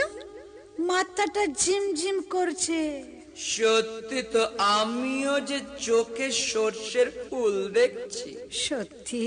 মাথাটা ঝিমঝিম করছে। সত্যি তো, আমিও যে চোখে সর্ষের ফুল দেখছি। সত্যি?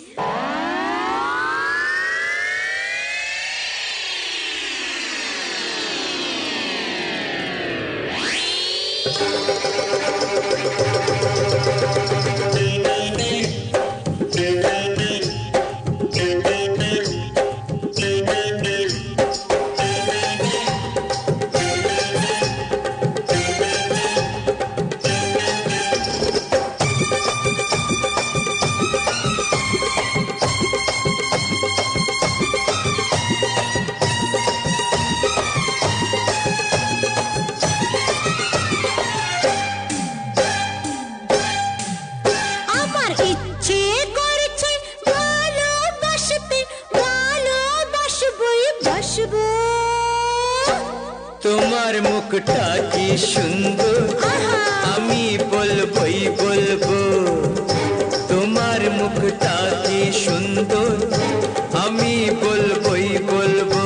তোমার মুখটা কি সুন্দর, আমি বলবই বলবো। তোমার মুখটা কি সুন্দর, আমি বলবই বলবো।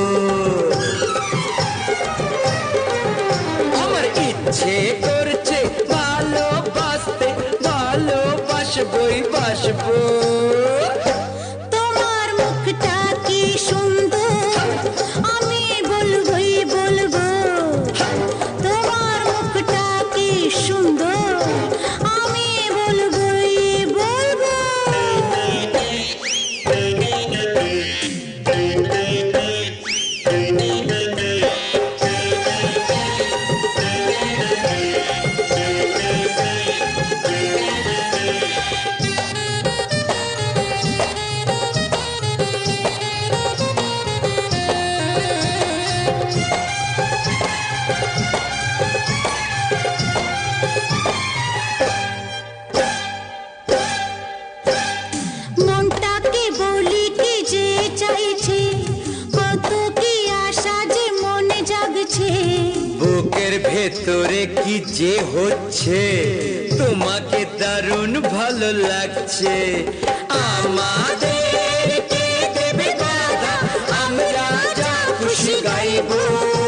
আমার ইচ্ছে করছে ভালোবাসতে, ভালোবাসবই বাসবো। তোমার মুখটা কি সুন্দর, আমি বলবই বলবো। তোমার মুখটা কি সুন্দর, আমি বলবই বলবো। মনটাকে বলি কি যে চাইছে, কত কি আশা যে মনে জাগছে। বুকের ভেতরে কি যে হচ্ছে, তোমাকে দারুণ ভালো লাগছে। আমাদের কে দেবে বাধা, আমরা যা খুশি গাইবো।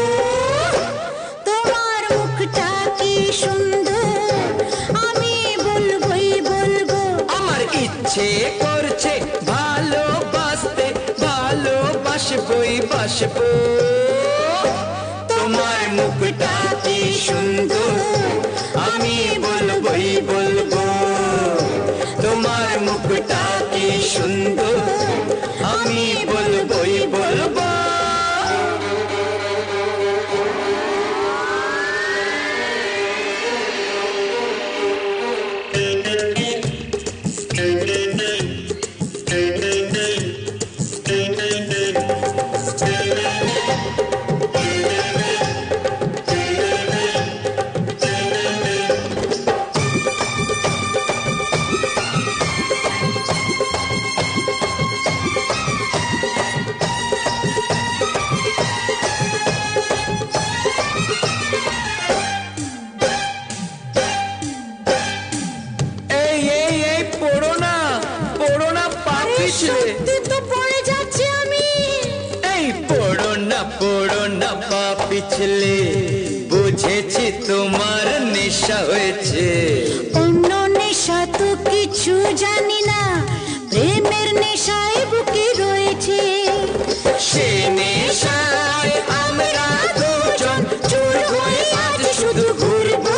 তোমার মুখটা কি সুন্দর, আমি বলবই বলবো। আমার ইচ্ছে করছে ভালোবাসতে, ভালোবাসবই বাসবো। তোমার মুখটা কি সুন্দর, আমি বলবই বলবো। তোমার মুখটা কি সুন্দর, আমি বলবই বলবো। সত্যি তো পড়ে যাচ্ছি আমি। এই পড়ো না পা পিছলে, বুঝেছি তোমার নেশা হয়েছে। অন্য নেশা তো কিছু জানি না, প্রেমের নেশায় বুকে রয়েছে। সে নেশায় আমরা দুজন চোর হয়ে আজ শুধু ঘুরবো।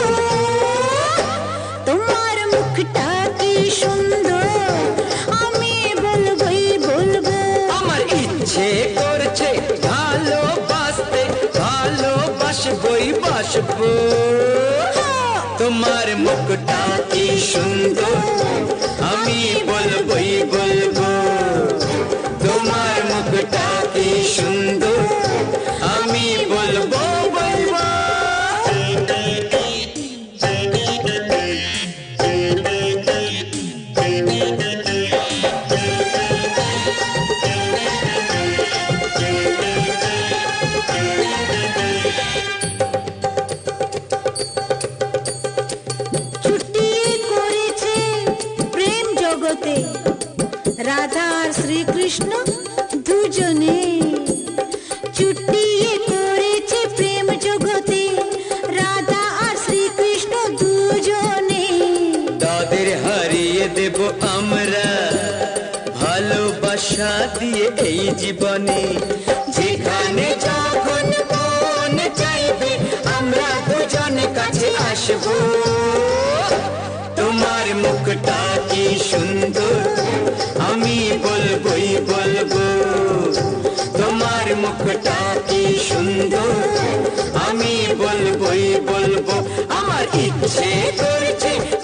তোমার মুখটা কি সুন্দর, আমি বলবই বলবো। আমার ইচ্ছে করছে ভালোবাসতে, ভালোবাসবই বাসবো। তোমার মুখটা কি সুন্দর, আমি বলবই বলবো। তোমার মুখটা কি সুন্দর, আমি বলবো বলবো। রাধা আর শ্রীকৃষ্ণ দুজনে চুটিয়ে করেছে আমরা ভালোবাসা দিয়ে এই জীবনে যেখানে যখন মন চাইবে আমরা দুজন কাছে আসবো তোমার মুখটা কি সুন্দর আমি বলবোই বলবো তোমার মুখটা কি সুন্দর আমি বলবোই বলবো আমার ইচ্ছে করছে